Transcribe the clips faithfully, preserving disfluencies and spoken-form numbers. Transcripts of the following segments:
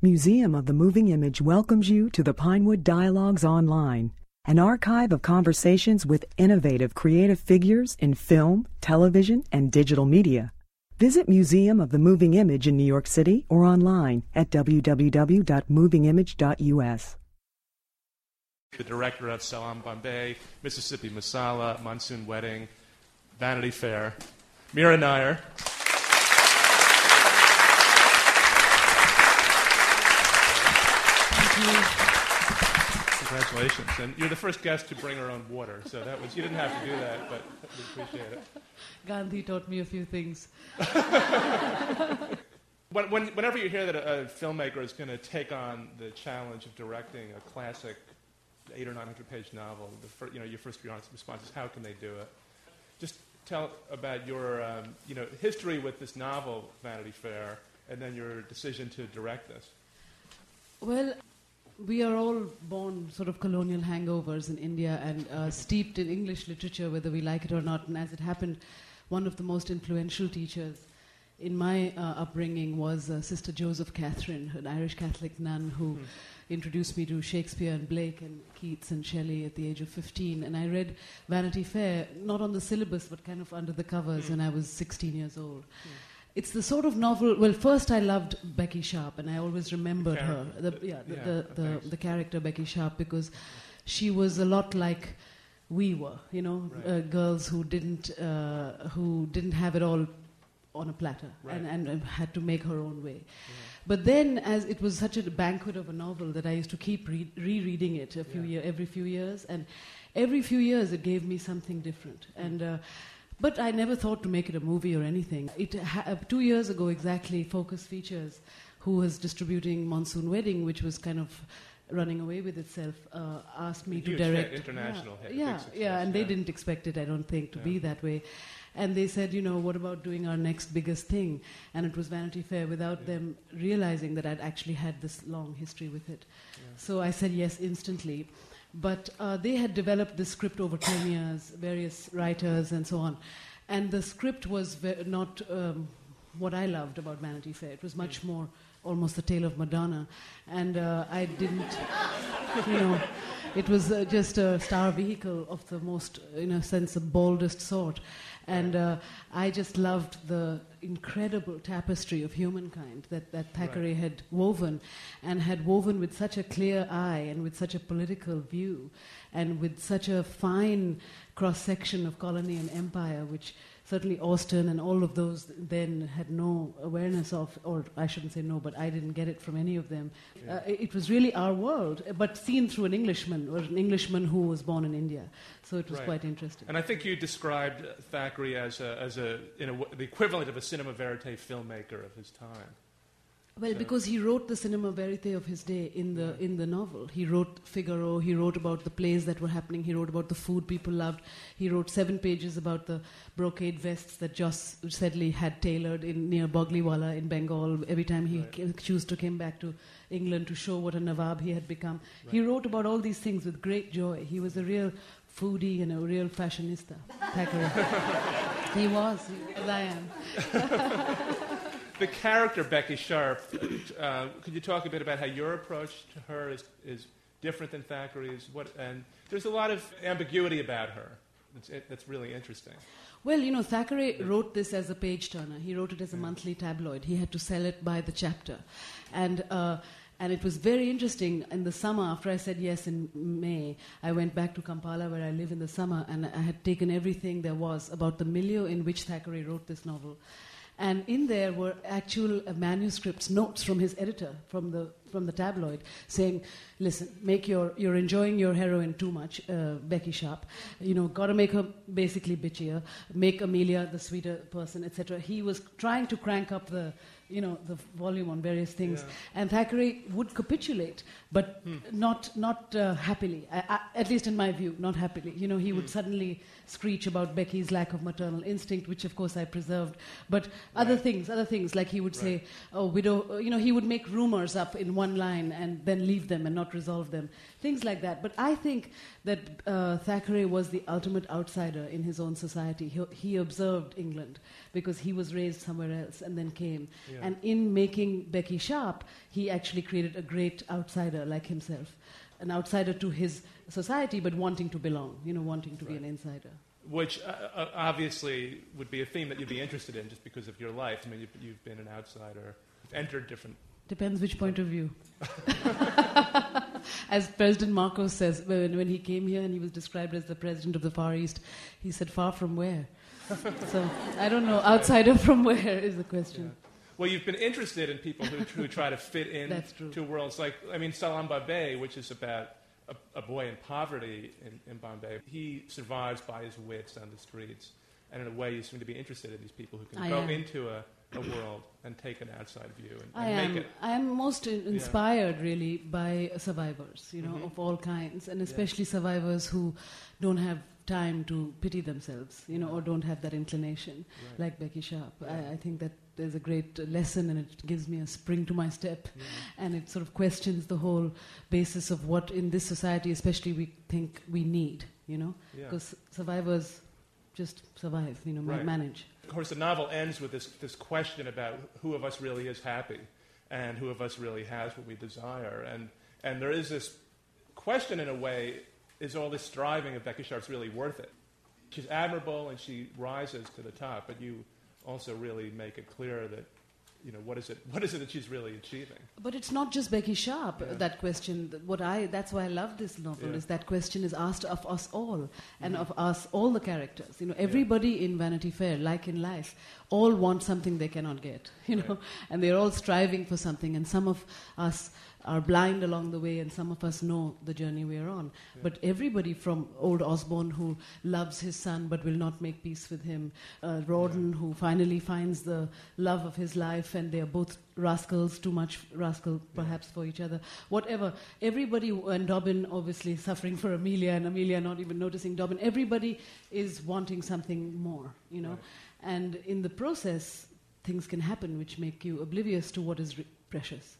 Museum of the Moving Image welcomes you to the Pinewood Dialogues Online, an archive of conversations with innovative creative figures in film, television, and digital media. Visit Museum of the Moving Image in New York City or online at w w w dot moving image dot u s. The director of Salam Bombay, Mississippi Masala, Monsoon Wedding, Vanity Fair, Mira Nair. Congratulations. And you're the first guest to bring her own water, so that was, you didn't have to do that, but we appreciate it. Gandhi taught me a few things. when, when, whenever you hear that a, a filmmaker is going to take on the challenge of directing a classic eight or nine hundred page novel, the fir- you know, your first response is, how can they do it? Just tell about your um, you know, history with this novel, Vanity Fair, and then your decision to direct this. Well, we are all born sort of colonial hangovers in India and uh, steeped in English literature, whether we like it or not. And as it happened, one of the most influential teachers in my uh, upbringing was uh, Sister Joseph Catherine, an Irish Catholic nun who mm. introduced me to Shakespeare and Blake and Keats and Shelley at the age of fifteen. And I read Vanity Fair, not on the syllabus, but kind of under the covers mm. when I was sixteen years old. Mm. It's the sort of novel. Well, first I loved Becky Sharp, and I always remembered her. The, yeah, the, yeah, the, the, the character Becky Sharp, because she was a lot like we were. You know, right. uh, girls who didn't uh, who didn't have it all on a platter, right. and, and, and had to make her own way. Yeah. But then, as it was such a banquet of a novel that I used to keep re- rereading it a few yeah. year, every few years, and every few years it gave me something different. Mm. And. Uh, But I never thought to make it a movie or anything. It ha- uh, two years ago, exactly, Focus Features, who was distributing Monsoon Wedding, which was kind of running away with itself, uh, asked me a to huge direct. Hit, international yeah, hit. Yeah, success, yeah, and yeah. they didn't expect it, I don't think, to yeah. be that way. And they said, you know, what about doing our next biggest thing? And it was Vanity Fair, without yeah. them realizing that I'd actually had this long history with it. Yeah. So I said yes instantly. But uh, they had developed this script over ten years, various writers and so on. And the script was ve- not um, what I loved about Vanity Fair. It was much mm. more almost the tale of Madonna. And uh, I didn't, you know, it was uh, just a star vehicle of the most, in a sense, the boldest sort. And uh, I just loved the incredible tapestry of humankind that, that Thackeray right. had woven, and had woven with such a clear eye and with such a political view and with such a fine cross-section of colony and empire, which certainly Austen and all of those then had no awareness of, or I shouldn't say no, but I didn't get it from any of them. Yeah. Uh, it, it was really our world, but seen through an Englishman, or an Englishman who was born in India. So it was right. quite interesting. And I think you described Thackeray as a, as a, in a, the equivalent of a cinema verite filmmaker of his time. Well, so. because he wrote the cinema verite of his day in the yeah. in the novel. He wrote Figaro, he wrote about the plays that were happening, he wrote about the food people loved, he wrote seven pages about the brocade vests that Jos Sedley had tailored in near Bogliwala in Bengal every time he right. ca- chose to came back to England to show what a Nawab he had become. Right. He wrote about all these things with great joy. He was a real foodie and a real fashionista, Thackeray. He was, as I am. The character Becky Sharp, uh, could you talk a bit about how your approach to her is, is different than Thackeray's? What, and there's a lot of ambiguity about her. It's, it, that's really interesting. Well, you know, Thackeray wrote this as a page-turner. He wrote it as a yeah. monthly tabloid. He had to sell it by the chapter. And uh, and it was very interesting. In the summer, after I said yes in May, I went back to Kampala, where I live in the summer, and I had taken everything there was about the milieu in which Thackeray wrote this novel. And in there were actual uh, manuscripts, notes from his editor, from the from the tabloid, saying, "Listen, make your you're enjoying your heroine too much, uh, Becky Sharp. You know, got to make her basically bitchier. Make Amelia the sweeter person, et cetera" He was trying to crank up the, you know, the volume on various things, yeah. and Thackeray would capitulate, but hmm. not not uh, happily. I, I, at least in my view, not happily. You know, he hmm. would suddenly screech about Becky's lack of maternal instinct, which of course I preserved, but right. other things, other things, like he would right. say, "Oh, widow," uh, you know, he would make rumors up in one line and then leave them and not resolve them, things like that. But I think that uh, Thackeray was the ultimate outsider in his own society. He, he observed England because he was raised somewhere else and then came. Yeah. Yeah. And in making Becky Sharp, he actually created a great outsider like himself, an outsider to his society, but wanting to belong, you know, wanting to Right. be an insider. Which uh, uh, obviously would be a theme that you'd be interested in just because of your life. I mean, you've, you've been an outsider, you've entered different... Depends which point of view. As President Marcos says, when, when he came here and he was described as the president of the Far East, he said, far from where? So, I don't know, outsider from where is the question. Yeah. Well, you've been interested in people who, who try to fit in That's true. to worlds. Like, I mean, Salam Babay, which is about a, a boy in poverty in, in Bombay. He survives by his wits on the streets. And in a way, you seem to be interested in these people who can I go am. into a, a world and take an outside view and, I and am. make it. I am most in- inspired, really, by survivors, you know, Mhm. of all kinds, and especially survivors who don't have time to pity themselves, you know, or don't have that inclination, Right. like Becky Sharp. Yeah. I, I think that there's a great uh, lesson, and it gives me a spring to my step, Yeah. and it sort of questions the whole basis of what in this society, especially, we think we need, you know, Yeah. because survivors just survive, you know, ma- Right. manage. Of course, the novel ends with this, this question about who of us really is happy and who of us really has what we desire. And, and there is this question, in a way, is all this striving of Becky Sharp's really worth it? She's admirable and she rises to the top, but you also really make it clear that, you know, what is it, what is it that she's really achieving? But it's not just Becky Sharp, Yeah. that question. Th- What I, that's why I love this novel, Yeah. is that question is asked of us all, and Mhm. of us, all the characters. You know, everybody in Vanity Fair, like in life, all want something they cannot get, you know, Right. and they're all striving for something, and some of us are blind along the way, and some of us know the journey we're on. Yeah. But everybody, from old Osborne, who loves his son but will not make peace with him, uh, Rawdon, Yeah. who finally finds the love of his life, and they're both rascals, too much rascal perhaps for each other, whatever. Everybody, and Dobbin obviously suffering for Amelia, and Amelia not even noticing Dobbin. Everybody is wanting something more, you know. Right. And in the process, things can happen which make you oblivious to what is re- precious.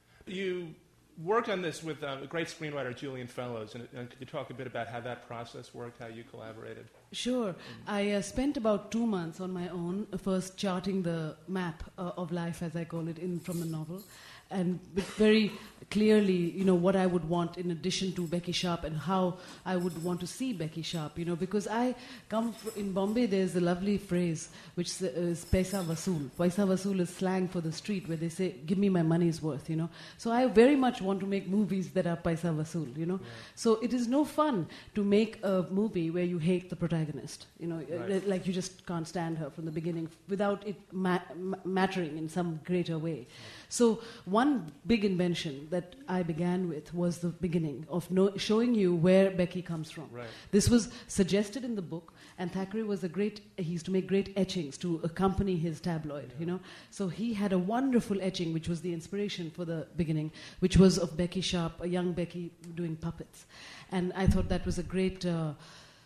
You worked on this with um, a great screenwriter, Julian Fellows, and, and could you talk a bit about how that process worked, how you collaborated? Sure. I uh, spent about two months on my own, uh, first charting the map uh, of life, as I call it, in from the novel, and with very clearly, you know, what I would want in addition to Becky Sharp, and how I would want to see Becky Sharp, you know, because I come fr- in Bombay. There's a lovely phrase which s- is paisa vasool. Paisa vasool is slang for the street, where they say, "Give me my money's worth," you know. So I very much want to make movies that are paisa vasool, you know. Yeah. So it is no fun to make a movie where you hate the protagonist, you know, uh, Right. like you just can't stand her from the beginning without it ma- ma- mattering in some greater way. So one big invention that I began with was the beginning of no- showing you where Becky comes from. Right. This was suggested in the book, and Thackeray was a great, he used to make great etchings to accompany his tabloid, Yeah. you know. So he had a wonderful etching, which was the inspiration for the beginning, which was of Becky Sharp, a young Becky doing puppets. And I thought that was a great uh,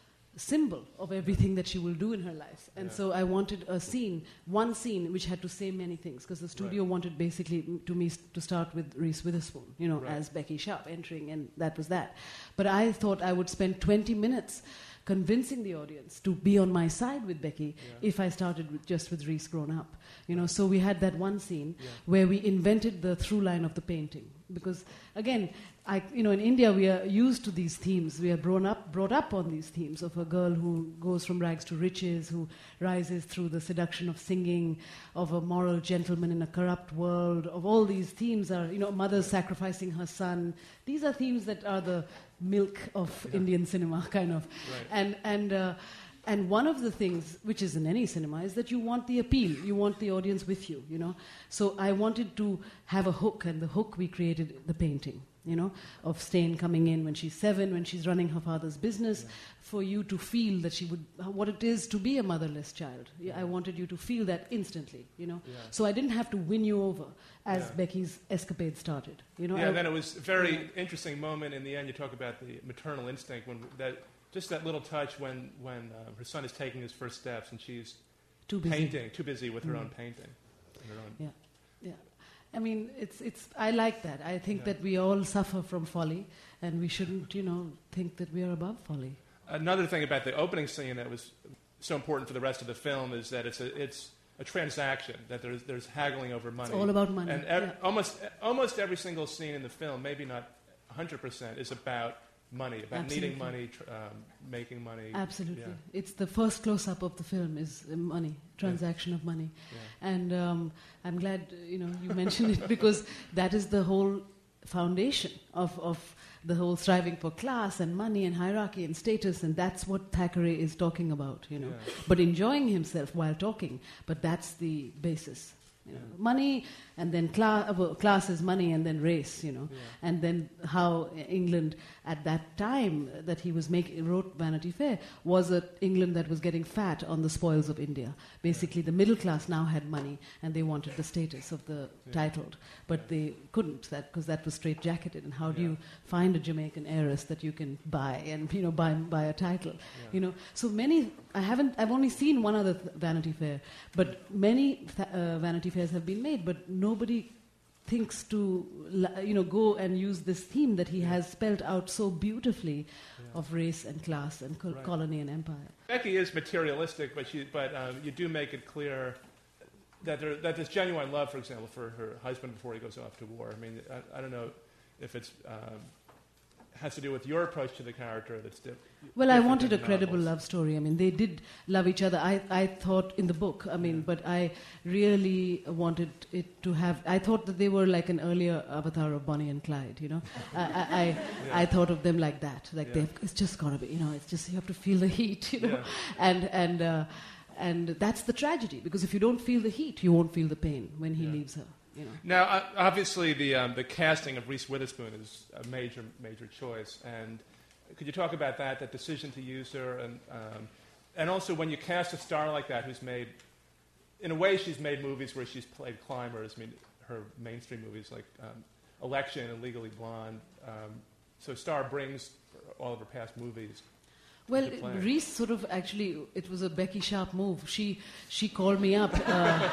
symbol of everything that she will do in her life. And Yeah. so I wanted a scene, one scene, which had to say many things, because the studio Right. wanted basically m- to me s- to start with Reese Witherspoon, you know, Right. as Becky Sharp entering, and that was that. But I thought I would spend twenty minutes convincing the audience to be on my side with Becky Yeah. if I started with, just with Reese grown up. You know, so we had that one scene Yeah. where we invented the through line of the painting. Because again, I, you know, in India we are used to these themes. We are grown up, brought up on these themes of a girl who goes from rags to riches, who rises through the seduction of singing, of a moral gentleman in a corrupt world. Of all these themes are, you know, mothers sacrificing her son. These are themes that are the milk of Yeah. Indian cinema, kind of. Right. And and. Uh, And one of the things, which is in any cinema, is that you want the appeal. You want the audience with you, you know. So I wanted to have a hook, and the hook we created the painting, you know, of Stain coming in when she's seven, when she's running her father's business, Yeah. for you to feel that she would, what it is to be a motherless child. Yeah, I wanted you to feel that instantly, you know. Yeah. So I didn't have to win you over as Yeah. Becky's escapade started, you know. Yeah, I- and then it was a very Yeah. interesting moment in the end. You talk about the maternal instinct, when that just that little touch when when uh, her son is taking his first steps and she's too busy. painting, too busy with her Mm. own painting. and Her own. Yeah, yeah. I mean, it's it's. I like that. I think Yeah. that we all suffer from folly, and we shouldn't, you know, think that we are above folly. Another thing about the opening scene that was so important for the rest of the film is that it's a, it's a transaction, that there's, there's haggling over money. It's all about money. And ev- yeah. almost, almost every single scene in the film, maybe not one hundred percent, is about money, about Absolutely. needing money, tr- um, making money. Absolutely. Yeah. It's the first close-up of the film is uh, money, transaction of money. Yeah. And um, I'm glad, uh, you know, you mentioned it because that is the whole foundation of, of the whole striving for class and money and hierarchy and status, and that's what Thackeray is talking about, you know. Yeah. But enjoying himself while talking, but that's the basis. You know. Yeah. Money, and then cla- uh, well, class is money, and then race, you know. Yeah. And then how England, at that time that he was making, wrote Vanity Fair, was a England that was getting fat on the spoils of India. Basically, the middle class now had money, and they wanted the status of the Yeah. titled, but Yeah. they couldn't, that because that was straight-jacketed. And how do Yeah. you find a Jamaican heiress that you can buy and, you know, buy buy a title? Yeah. You know, so many. I haven't. I've only seen one other th- Vanity Fair, but many th- uh, Vanity Fairs have been made, but nobody thinks to, la- you know, go and use this theme that he Yeah. has spelled out so beautifully Yeah. of race and class and col- Right. colony and empire. Becky is materialistic, but she, but um, you do make it clear that there, that there's genuine love, for example, for her husband before he goes off to war. I mean, I, I don't know if it's um, has to do with your approach to the character. That's di- Well, I different wanted a than credible novels. love story. I mean, they did love each other. I, I thought in the book, I mean, Yeah. but I really wanted it to have. I thought that they were like an earlier avatar of Bonnie and Clyde. You know, I, I, I, Yeah. I thought of them like that. Like Yeah. they've, it's just gotta be. You know, it's just you have to feel the heat. You know, Yeah. and and uh, and that's the tragedy because if you don't feel the heat, you won't feel the pain when he Yeah. leaves her. You know. Now, uh, obviously, the um, the casting of Reese Witherspoon is a major major choice, and could you talk about that, that decision to use her, and um, and also when you cast a star like that who's made, in a way, she's made movies where she's played climbers. I mean, her mainstream movies like um, Election and Legally Blonde. Um, so Star brings all of her past movies. Well, to play. Reese sort of actually, it was a Becky Sharp move. She she called me up uh,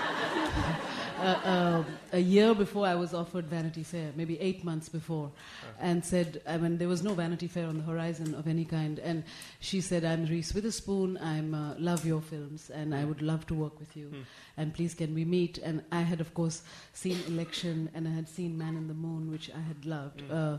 uh, uh, a year before I was offered Vanity Fair, maybe eight months before, and said, I mean, there was no Vanity Fair on the horizon of any kind, and she said, I'm Reese Witherspoon, I uh, love your films, and I would love to work with you, Hmm. and please can we meet? And I had, of course, seen Election, and I had seen Man in the Moon, which I had loved. Mm. Uh,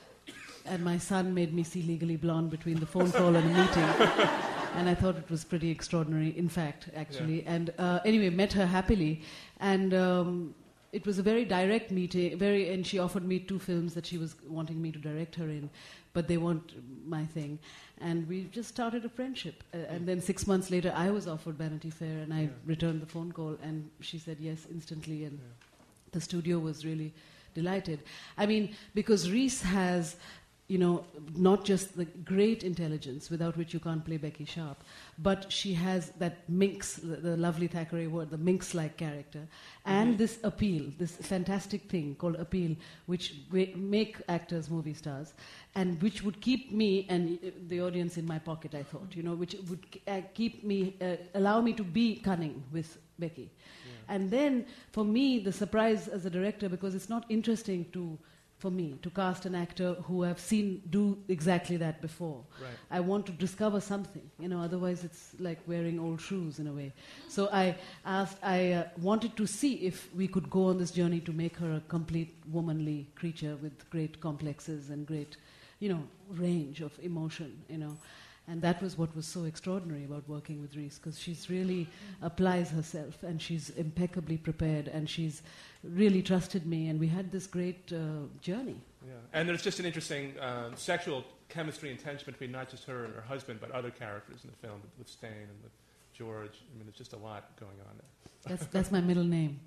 and my son made me see Legally Blonde between the phone call and the meeting. And I thought it was pretty extraordinary, in fact, actually. And uh, anyway, met her happily. And um, it was a very direct meeting, very, and she offered me two films that she was wanting me to direct her in, but they weren't my thing. And we just started a friendship. Uh, and then six months later, I was offered Vanity Fair, and I Yeah. returned the phone call, and she said yes instantly. And Yeah. the studio was really delighted. I mean, because Reese has, you know, not just the great intelligence without which you can't play Becky Sharp, but she has that minx, the, the lovely Thackeray word, the minx-like character, and Mhm. this appeal, this fantastic thing called appeal, which wa- make actors movie stars, and which would keep me and uh, the audience in my pocket, I thought, you know, which would uh, keep me, uh, allow me to be cunning with Becky. And then, for me, the surprise as a director, because it's not interesting to, for me, to cast an actor who I've seen do exactly that before. Right. I want to discover something, you know, otherwise it's like wearing old shoes in a way. So I asked, I uh, wanted to see if we could go on this journey to make her a complete womanly creature with great complexes and great, you know, range of emotion, you know. And that was what was so extraordinary about working with Reese, because she's really applies herself, and she's impeccably prepared, and she's really trusted me, and we had this great uh, journey. Yeah. And there's just an interesting um, sexual chemistry and tension between not just her and her husband, but other characters in the film, with, with Stain and with George. I mean, there's just a lot going on there. That's that's my middle name.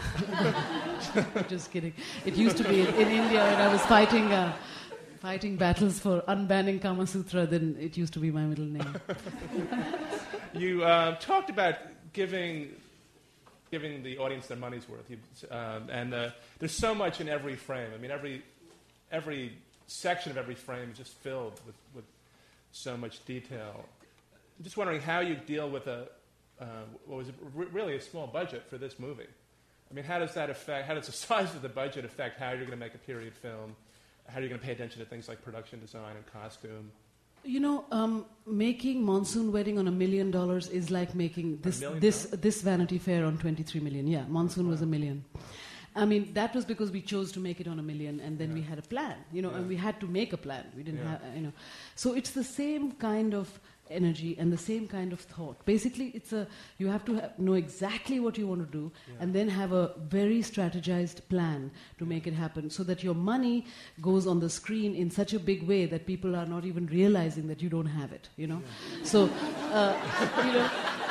Just kidding. It used to be in, in India when I was fighting uh, fighting battles for unbanning Kama Sutra. Then it used to be my middle name. You uh, talked about giving giving the audience their money's worth, you, um, and uh, there's so much in every frame. I mean, every every section of every frame is just filled with, with so much detail. I'm just wondering how you deal with a uh, what was r- really a small budget for this movie. I mean, how does that affect? How does the size of the budget affect how you're going to make a period film? How are you going to pay attention to things like production design and costume? You know, um, making Monsoon Wedding on a million dollars is like making this this dollars? this Vanity Fair on twenty-three million. Yeah, Monsoon wow. was a million. I mean, that was because we chose to make it on a million, and then yeah. we had a plan, you know, yeah. and we had to make a plan. We didn't yeah. have, you know. So it's the same kind of energy and the same kind of thought. Basically, it's a you have to ha- know exactly what you want to do, yeah. and then have a very strategized plan to yeah. make it happen, so that your money goes on the screen in such a big way that people are not even realizing that you don't have it, you know. Yeah. So, uh, you know.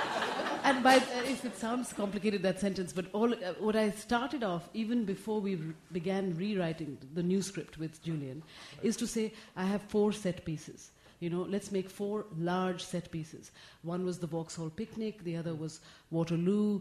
And by, uh, if it sounds complicated, that sentence, but all uh, what I started off, even before we re- began rewriting the new script with Julian, right. is to say, I have four set pieces. You know, let's make four large set pieces. One was the Vauxhall Picnic, the other was Waterloo,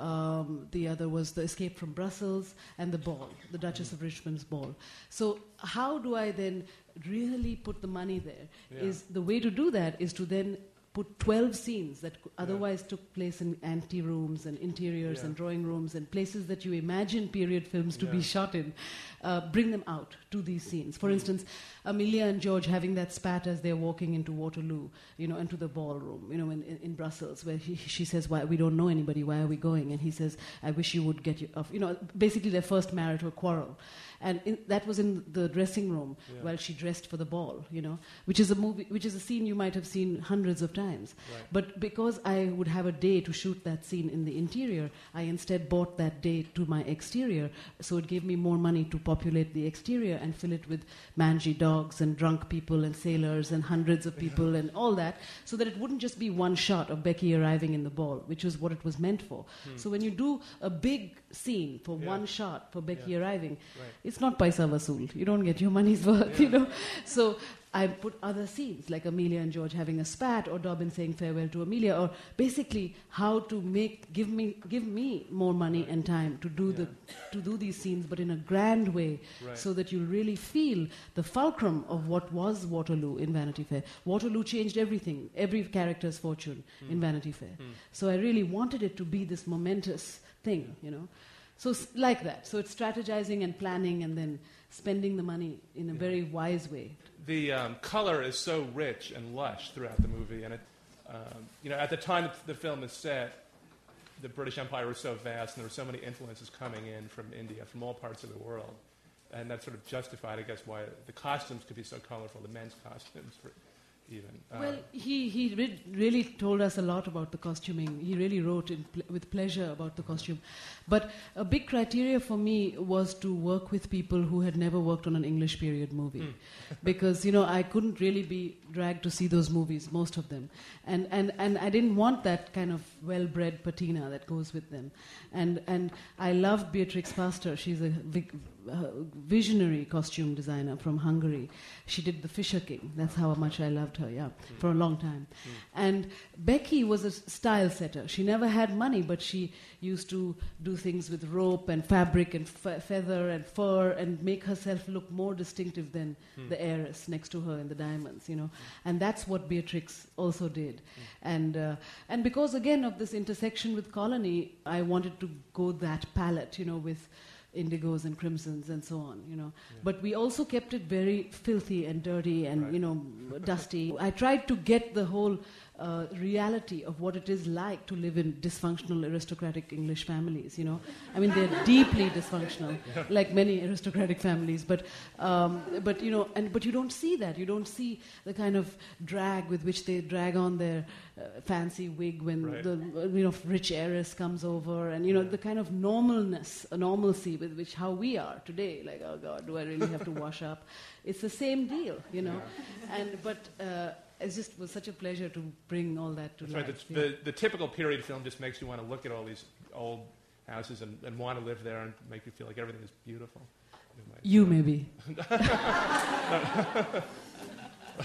um, the other was the Escape from Brussels, and the ball, the Duchess of Richmond's ball. So how do I then really put the money there? Yeah. Is the way to do that is to then put twelve scenes that otherwise yeah. took place in ante rooms and interiors yeah. and drawing rooms and places that you imagine period films to yeah. be shot in, uh, bring them out to these scenes. For mm. instance, Amelia and George having that spat as they're walking into Waterloo, you know, into the ballroom, you know, in, in, in Brussels, where he, she says, "Why we don't know anybody? Why are we going?" And he says, "I wish you would get you off." You know, basically their first marital quarrel. And in, that was in the dressing room yeah. while she dressed for the ball, you know, which is a movie, which is a scene you might have seen hundreds of times. Right. But because I would have a day to shoot that scene in the interior, I instead bought that day to my exterior. So it gave me more money to populate the exterior and fill it with mangy dogs and drunk people and sailors and hundreds of people yeah. and all that, so that it wouldn't just be one shot of Becky arriving in the ball, which was what it was meant for. Hmm. So when you do a big scene for yeah. one shot for Becky yeah. arriving, right. it's not paisa vasool. You don't get your money's worth, yeah. you know. So I put other scenes, like Amelia and George having a spat, or Dobbin saying farewell to Amelia, or basically how to make give me give me more money right. and time to do yeah. the to do these scenes, but in a grand way, right. so that you really feel the fulcrum of what was Waterloo in Vanity Fair. Waterloo changed everything, every character's fortune mm. in Vanity Fair. Mm. So I really wanted it to be this momentous thing, you know. So s- like that. So it's strategizing and planning and then spending the money in a yeah. very wise way. The um, color is so rich and lush throughout the movie, and it, um, you know, at the time that the film is set, the British Empire was so vast, and there were so many influences coming in from India, from all parts of the world, and that sort of justified, I guess, why the costumes could be so colorful, the men's costumes, for even. Uh, well, he he re- really told us a lot about the costuming. He really wrote in pl- with pleasure about the costume. But a big criteria for me was to work with people who had never worked on an English period movie. Mm. Because, you know, I couldn't really be dragged to see those movies, most of them. And, and, and I didn't want that kind of well-bred patina that goes with them. And, and I loved Beatrix Pastor. She's a big, uh, visionary costume designer from Hungary. She did The Fisher King. That's how much I loved her, yeah, mm. for a long time. Mm. And Becky was a style setter. She never had money, but she used to do things with rope and fabric and fe- feather and fur and make herself look more distinctive than mm. the heiress next to her in the diamonds, you know. Mm. And that's what Beatrix also did. Mm. And uh, and because, again, of this intersection with Colony, I wanted to go that palette, you know, with indigos and crimsons and so on, you know. Yeah. But we also kept it very filthy and dirty and, right. you know, dusty. I tried to get the whole uh, reality of what it is like to live in dysfunctional aristocratic English families, you know. I mean, they're deeply dysfunctional, yeah. like many aristocratic families. But, um, but you know, and but you don't see that. You don't see the kind of drag with which they drag on their uh, fancy wig when right. the you know rich heiress comes over, and you know yeah. the kind of normalness, a normalcy with which how we are today. Like, oh God, do I really have to wash up? It's the same deal, you know. Yeah. And but. Uh, It just was such a pleasure to bring all that to That's life. Right. The, yeah. the, the typical period film just makes you want to look at all these old houses and, and want to live there and make you feel like everything is beautiful. You, you maybe.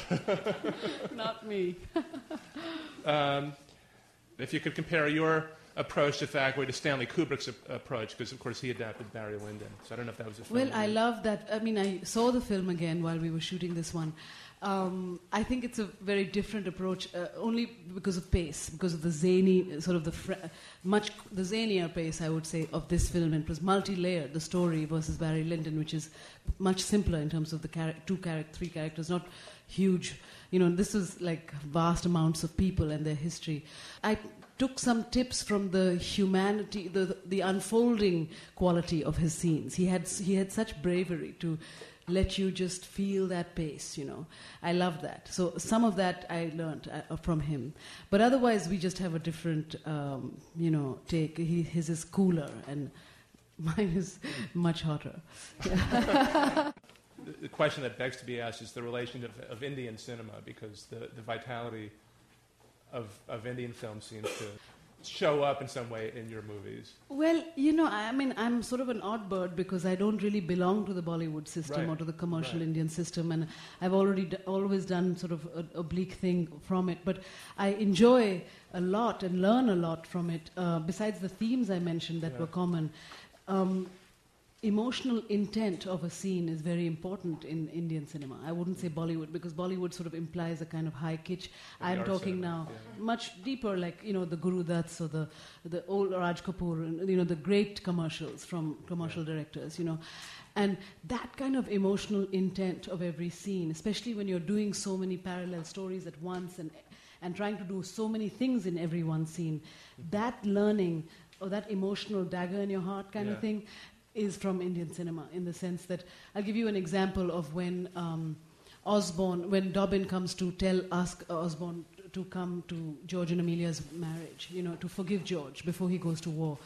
Not me. um, if you could compare your approach to Thackeray to Stanley Kubrick's a- approach, because, of course, he adapted Barry Lyndon. So I don't know if that was a film. Well, I love that. I mean, I saw the film again while we were shooting this one. Um, I think it's a very different approach, uh, only because of pace, because of the zany, sort of the fr- much the zanier pace, I would say, of this film. And it was multi-layered, the story versus Barry Lyndon, which is much simpler in terms of the char- two, char- three characters, not huge. You know, this was like vast amounts of people and their history. I took some tips from the humanity, the the unfolding quality of his scenes. He had he had such bravery to let you just feel that pace, you know. I love that. So some of that I learned uh, from him. But otherwise, we just have a different, um, you know, take. He, his is cooler, and mine is much hotter. The, the question that begs to be asked is the relation of, of Indian cinema, because the, the vitality of, of Indian film seems to show up in some way in your movies. Well, you know, I mean, I'm sort of an odd bird because I don't really belong to the Bollywood system Right. or to the commercial Right. Indian system, and I've already d- always done sort of an oblique thing from it. But I enjoy a lot and learn a lot from it. Uh, besides the themes I mentioned that Yeah. were common, um, emotional intent of a scene is very important in Indian cinema. I wouldn't say Bollywood, because Bollywood sort of implies a kind of high kitsch. Like I'm art talking cinema, now yeah. much deeper, like, you know, the Guru Dutt's or the the old Raj Kapoor, and, you know, the great commercials from commercial Yeah. directors, you know. And that kind of emotional intent of every scene, especially when you're doing so many parallel stories at once and and trying to do so many things in every one scene, that learning or that emotional dagger in your heart kind Yeah. of thing is from Indian cinema, in the sense that I'll give you an example of when um, Osborne, when Dobbin comes to tell, ask Osborne to come to George and Amelia's marriage, you know, to forgive George before he goes to war.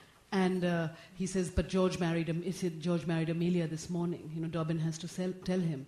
And uh, he says, but George married, Am- he said, George married Amelia this morning. You know, Dobbin has to sell, tell him.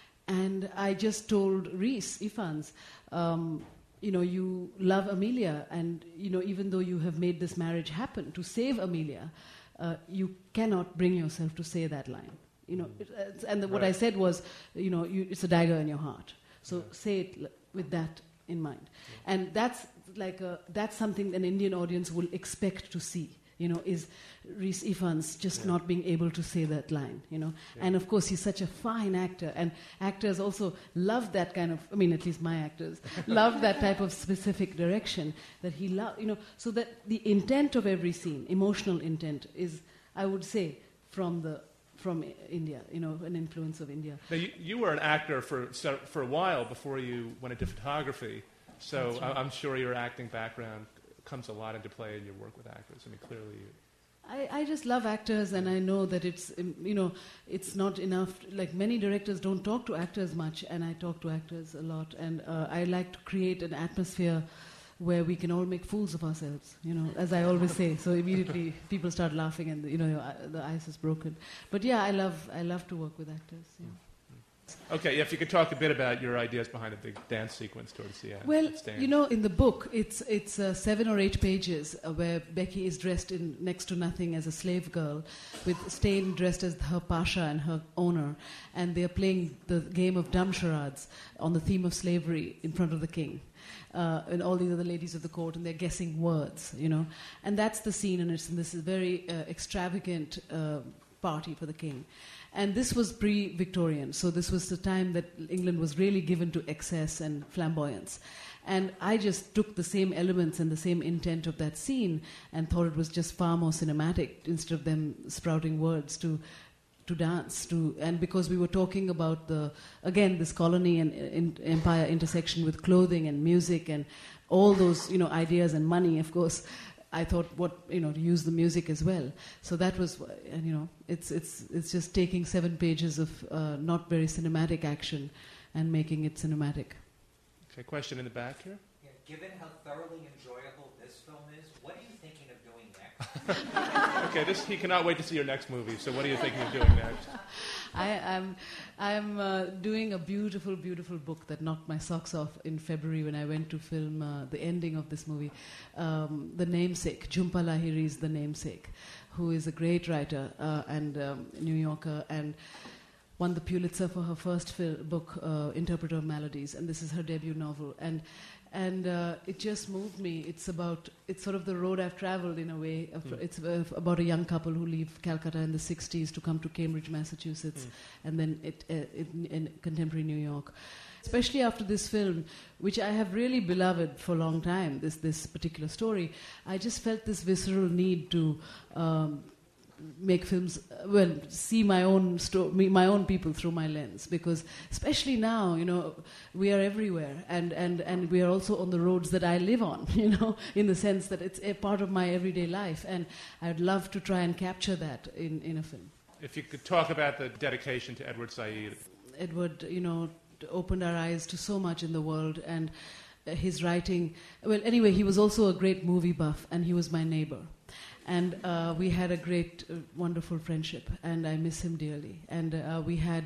And I just told Rhys Ifans, um, you know, you love Amelia, and, you know, even though you have made this marriage happen to save Amelia, uh, you cannot bring yourself to say that line. You know, it, uh, and the, what Right. I said was, you know, you, it's a dagger in your heart. So Yeah. say it l- with that in mind. And that's like a, that's something an Indian audience will expect to see. You know, is Rhys Ifans just Yeah. not being able to say that line, you know. Yeah. And of course, he's such a fine actor, and actors also love that kind of, I mean, at least my actors, love that type of specific direction that he loves, you know, so that the intent of every scene, emotional intent, is, I would say, from the from I- India, you know, an influence of India. Now, you, you were an actor for so- for a while before you went into photography, so That's right. I, I'm sure your acting background comes a lot into play in your work with actors. I mean, clearly you... I, I just love actors, and I know that it's, um, you know, it's not enough. Like, many directors don't talk to actors much, and I talk to actors a lot. And uh, I like to create an atmosphere where we can all make fools of ourselves, you know, as I always say. So immediately people start laughing, and, you know, your, uh, the ice is broken. But yeah, I love, I love to work with actors. Yeah. Okay, if you could talk a bit about your ideas behind the big dance sequence towards the end. Well, It stands. you know, in the book, it's it's uh, seven or eight pages uh, where Becky is dressed in next to nothing as a slave girl, with Stain dressed as her pasha and her owner, and they are playing the game of dumb charades on the theme of slavery in front of the king. Uh, and all these other ladies of the court, and they're guessing words, you know. And that's the scene, and it's and this is very uh, extravagant uh, party for the king. And this was pre-Victorian, so this was the time that England was really given to excess and flamboyance. And I just took the same elements and the same intent of that scene and thought it was just far more cinematic, instead of them sprouting words to to dance to. And because we were talking about the, again, this colony and in, empire intersection with clothing and music and all those, you know, ideas, and money, of course, I thought, what, you know, to use the music as well. So that was, and you know, it's it's it's just taking seven pages of uh, not very cinematic action and making it cinematic. Okay, question in the back here. Yeah, given how thoroughly enjoyable this film is, what are you thinking of doing next? Okay, this he cannot wait to see your next movie. So what are you thinking of doing next? I am I'm uh, doing a beautiful, beautiful book that knocked my socks off in February when I went to film uh, the ending of this movie, um, The Namesake. Jhumpa Lahiri's The Namesake, who is a great writer uh, and um, New Yorker, and won the Pulitzer for her first fil- book, uh, Interpreter of Maladies, and this is her debut novel. And and uh, it just moved me. It's about, it's sort of the road I've traveled in a way. Mm. It's uh, about a young couple who leave Calcutta in the sixties to come to Cambridge, Massachusetts, mm. and then it, uh, it, in contemporary New York. Especially after this film, which I have really beloved for a long time, this this particular story, I just felt this visceral need to um, make films, uh, well, see my own sto- me, my own people through my lens, because especially now, you know, we are everywhere, and, and, and we are also on the roads that I live on, you know, in the sense that it's a part of my everyday life, and I'd love to try and capture that in, in a film. If you could talk about the dedication to Edward Said. Edward, you know, opened our eyes to so much in the world, and uh, his writing, well, anyway, he was also a great movie buff, and he was my neighbor, and uh, we had a great uh, wonderful friendship, and I miss him dearly. And uh, we had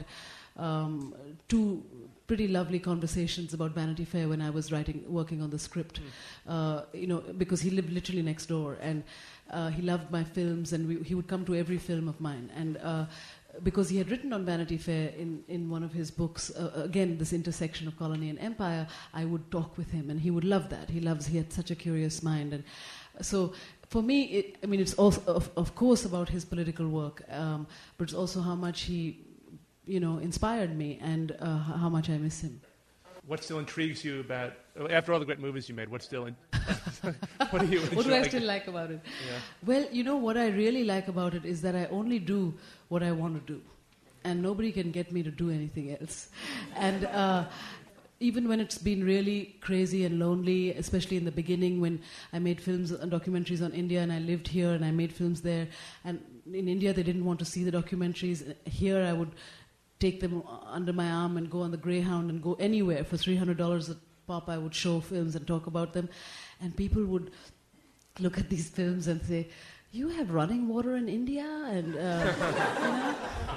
um, two pretty lovely conversations about Vanity Fair when I was writing working on the script, mm. uh, you know, because he lived literally next door, and uh, he loved my films, and we, he would come to every film of mine, and uh, because he had written on Vanity Fair in, in one of his books, uh, again, this intersection of colony and empire, I would talk with him, and he would love that. He loves, he had such a curious mind. And so for me, it, I mean, it's also, of, of course, about his political work, um, but it's also how much he, you know, inspired me, and uh, how much I miss him. What still intrigues you about, after all the great movies you made, what still, in, what do you enjoy? What do I still like about it? Yeah. Well, you know, what I really like about it is that I only do what I want to do. And nobody can get me to do anything else. And uh, even when it's been really crazy and lonely, especially in the beginning when I made films and documentaries on India, and I lived here and I made films there. And in India, they didn't want to see the documentaries. Here, I would take them under my arm and go on the Greyhound and go anywhere for three hundred dollars a pop. I would show films and talk about them, and people would look at these films and say, "You have running water in India?" And uh, you know,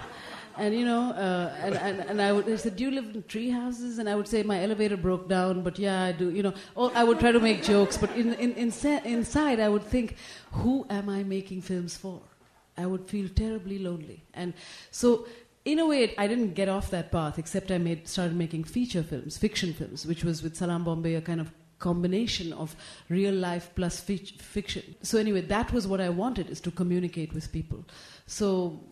and you know, uh, and, and and I would they said, "Do you live in tree houses?" And I would say, "My elevator broke down, but yeah, I do." You know, or I would try to make jokes, but in, in, in inside I would think, "Who am I making films for?" I would feel terribly lonely, and so. In a way, I didn't get off that path, except I made started making feature films, fiction films, which was with Salam Bombay, a kind of combination of real life plus fi- fiction. So anyway, that was what I wanted, is to communicate with people. So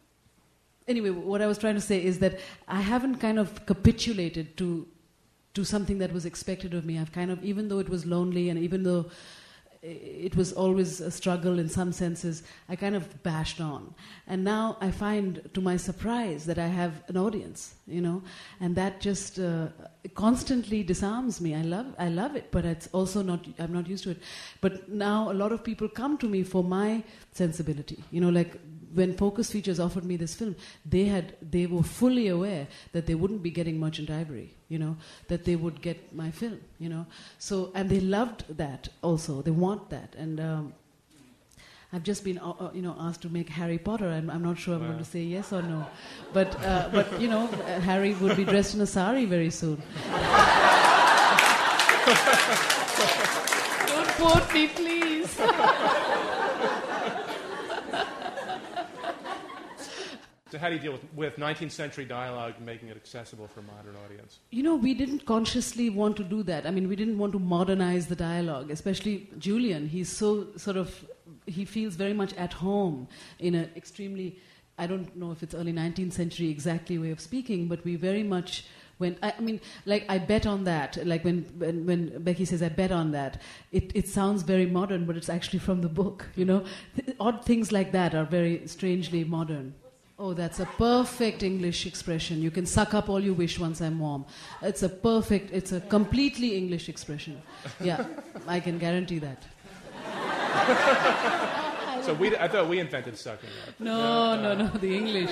anyway, what I was trying to say is that I haven't kind of capitulated to to something that was expected of me. I've kind of, even though it was lonely and even though it was always a struggle in some senses, I kind of bashed on. And now I find, to my surprise, that I have an audience, you know, and that just uh, constantly disarms me. I love I love it, but it's also not, I'm not used to it. But now a lot of people come to me for my sensibility. You know, like when Focus Features offered me this film, they had they were fully aware that they wouldn't be getting Merchant Ivory, you know, that they would get my film, you know. So, and they loved that also. They want that. And um, I've just been, uh, uh, you know, asked to make Harry Potter. I'm, I'm not sure I'm wow. going to say yes or no. But, uh, but you know, uh, Harry would be dressed in a sari very soon. Don't quote me, please. So how do you deal with, with nineteenth century dialogue and making it accessible for a modern audience? You know, we didn't consciously want to do that. I mean, we didn't want to modernize the dialogue, especially Julian. He's so sort of, he feels very much at home in an extremely, I don't know if it's early nineteenth century exactly way of speaking, but we very much went, I, I mean, like I bet on that. Like when, when, when Becky says, I bet on that, it, it sounds very modern, but it's actually from the book, you know. Th- odd things like that are very strangely modern. Oh, that's a perfect English expression. You can suck up all you wish once I'm warm. It's a perfect, it's a completely English expression. Yeah, I can guarantee that. So we, I thought we invented sucking up. No, yeah. no, no, the English.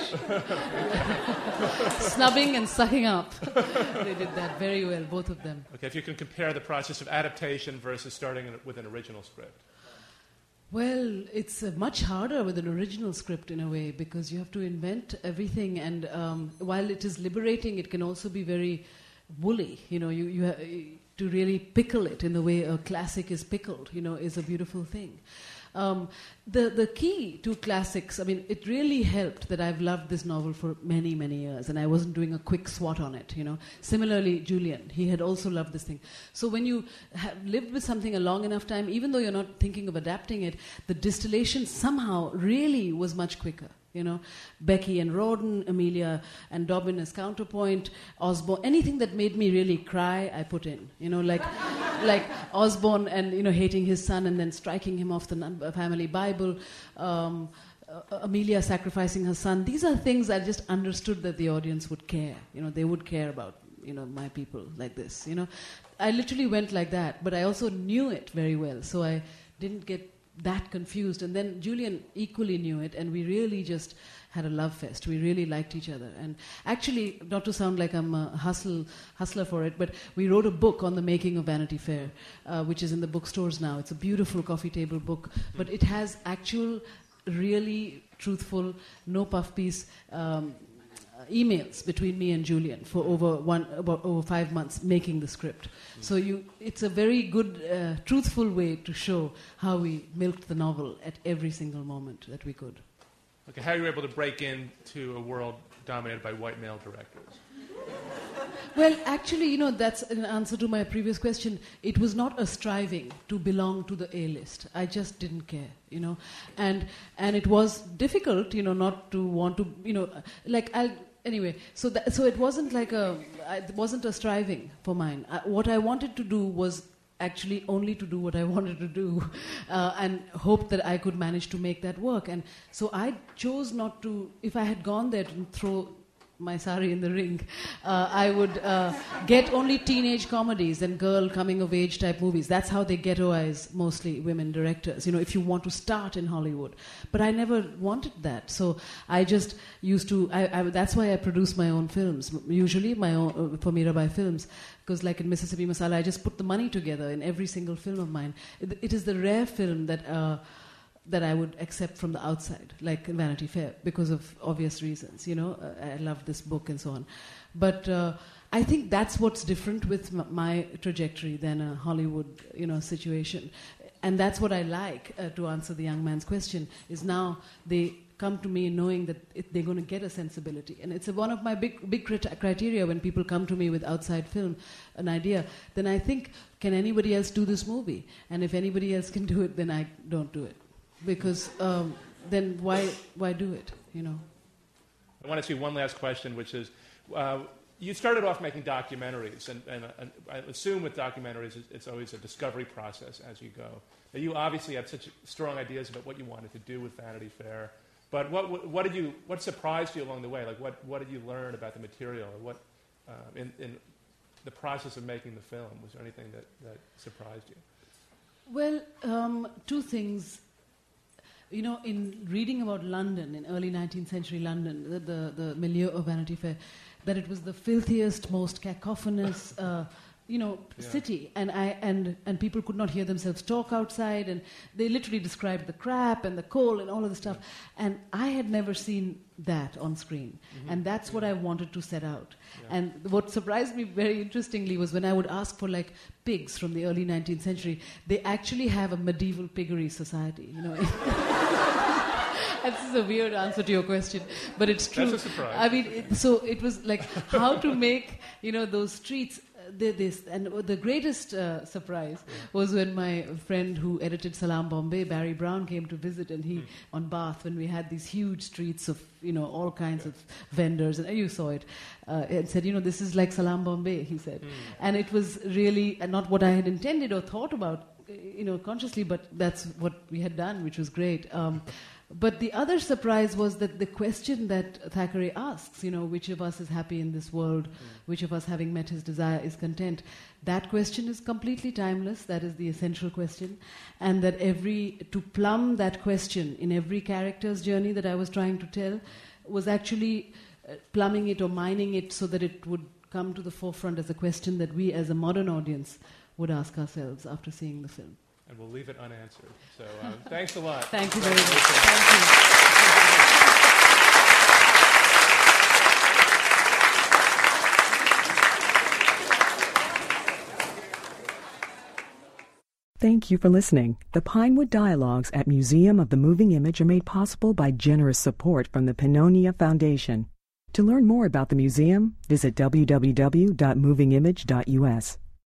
Snubbing and sucking up. They did that very well, both of them. Okay, if you can compare the process of adaptation versus starting with an original script. Well, it's uh, much harder with an original script in a way, because you have to invent everything, and um, while it is liberating, it can also be very woolly. You know, you, you ha- to really pickle it in the way a classic is pickled, you know, is a beautiful thing. Um, the the key to classics, I mean, it really helped that I've loved this novel for many, many years, and I wasn't doing a quick swat on it, you know. Similarly, Julian, he had also loved this thing. So when you have lived with something a long enough time, even though you're not thinking of adapting it, the distillation somehow really was much quicker. You know, Becky and Rawdon, Amelia and Dobbin as counterpoint, Osborne, anything that made me really cry, I put in. You know, like like Osborne and, you know, hating his son and then striking him off the nun- family Bible, um, uh, Amelia sacrificing her son. These are things I just understood that the audience would care. You know, they would care about, you know, my people like this. You know, I literally went like that, but I also knew it very well, so I didn't get that confused. And then Julian equally knew it, and we really just had a love fest. We really liked each other. And actually, not to sound like I'm a hustle, hustler for it, but we wrote a book on the making of Vanity Fair, uh, which is in the bookstores now. It's a beautiful coffee table book, but it has actual, really truthful, no puff piece um, emails between me and Julian for over one about over five months making the script. Mm. So you, it's a very good, uh, truthful way to show how we milked the novel at every single moment that we could. Okay, how are you able to break into a world dominated by white male directors? Well, actually, you know, that's an answer to my previous question. It was not a striving to belong to the A-list. I just didn't care, you know. And and it was difficult, you know, not to want to, you know, like I'll... Anyway, so that, so it wasn't like a... It wasn't a striving for mine. I, what I wanted to do was actually only to do what I wanted to do uh, and hoped that I could manage to make that work. And so I chose not to... If I had gone there to throw my sari in the ring, uh, I would uh, get only teenage comedies and girl coming-of-age type movies. That's how they ghettoize mostly women directors, you know, if you want to start in Hollywood. But I never wanted that, so I just used to... I, I, that's why I produce my own films, usually my own, uh, for Mirabai Films, because like in Mississippi Masala, I just put the money together in every single film of mine. It, it is the rare film that... Uh, that I would accept from the outside, like Vanity Fair, because of obvious reasons, you know. Uh, I love this book and so on. But uh, I think that's what's different with m- my trajectory than a Hollywood, you know, situation. And that's what I like, uh, to answer the young man's question, is now they come to me knowing that it, they're going to get a sensibility. And it's a, one of my big big crit- criteria when people come to me with outside film, an idea, then I think, can anybody else do this movie? And if anybody else can do it, then I don't do it. Because um, then why why do it, you know? I want to ask you one last question, which is, uh, you started off making documentaries, and, and, and I assume with documentaries it's always a discovery process as you go. Now, you obviously had such strong ideas about what you wanted to do with Vanity Fair, but what what did you what surprised you along the way? Like what, what did you learn about the material, or what uh, in, in the process of making the film? Was there anything that, that surprised you? Well, um, two things. You know, in reading about London, in early nineteenth century London, the, the, the milieu of Vanity Fair, that it was the filthiest, most cacophonous, uh, you know, yeah. city. And I and, and people could not hear themselves talk outside, and they literally described the crap and the coal and all of the stuff. Yeah. And I had never seen that on screen. Mm-hmm. And that's yeah. what I wanted to set out. Yeah. And what surprised me very interestingly was when I would ask for, like, pigs from the early nineteenth century, they actually have a medieval piggery society, you know. This is a weird answer to your question, but it's true. That's a surprise. I mean, it, so it was like how to make, you know, those streets. Uh, they, this and the greatest uh, surprise yeah. was when my friend who edited Salam Bombay, Barry Brown, came to visit, and he mm. on Bath when we had these huge streets of, you know, all kinds yeah. of vendors, and you saw it, uh, and said, you know, this is like Salam Bombay, he said, mm. and it was really not what I had intended or thought about, you know, consciously, but that's what we had done, which was great. Um, But the other surprise was that the question that Thackeray asks, you know, which of us is happy in this world, mm. which of us, having met his desire, is content, that question is completely timeless. That is the essential question. And that every, to plumb that question in every character's journey that I was trying to tell was actually uh, plumbing it or mining it so that it would come to the forefront as a question that we as a modern audience would ask ourselves after seeing the film. And we'll leave it unanswered. So uh, thanks a lot. Thank you very much. Thank you. thank you for listening. The Pinewood Dialogues at Museum of the Moving Image are made possible by generous support from the Pannonia Foundation. To learn more about the museum, visit w w w dot moving image dot u s.